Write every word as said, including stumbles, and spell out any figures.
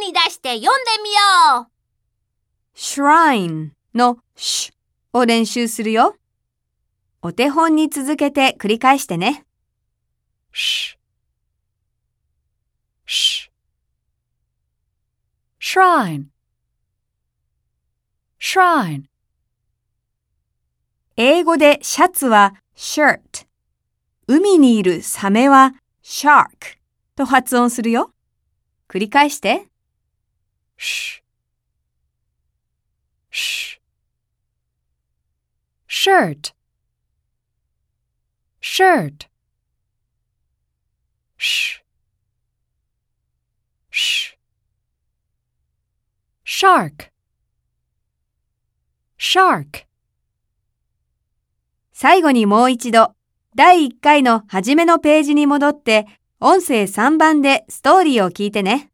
に出して読んでみよう。 shrine の sh を練習するよ。お手本に続けて繰り返してね。 sh, sh, shrine, shrine。 英語でシャツは shirt。海にいるサメは shark と発音するよ。繰り返して。 sh, sh, shirt, shirt, sh, sh, shark, shark。 最後にもう一度、だいいっかいの初めのページに戻って、音声さんばんでストーリーを聞いてね。